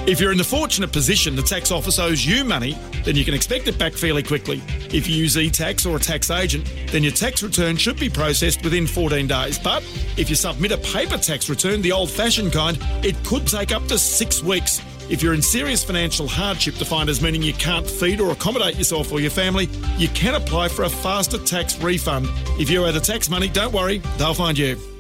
If you're in the fortunate position the tax office owes you money, then you can expect it back fairly quickly. If you use eTax or a tax agent, then your tax return should be processed within 14 days. But if you submit a paper tax return, the old-fashioned kind, it could take up to 6 weeks. If you're in serious financial hardship defined as meaning you can't feed or accommodate yourself or your family, you can apply for a faster tax refund. If you owe the tax money, don't worry, they'll find you.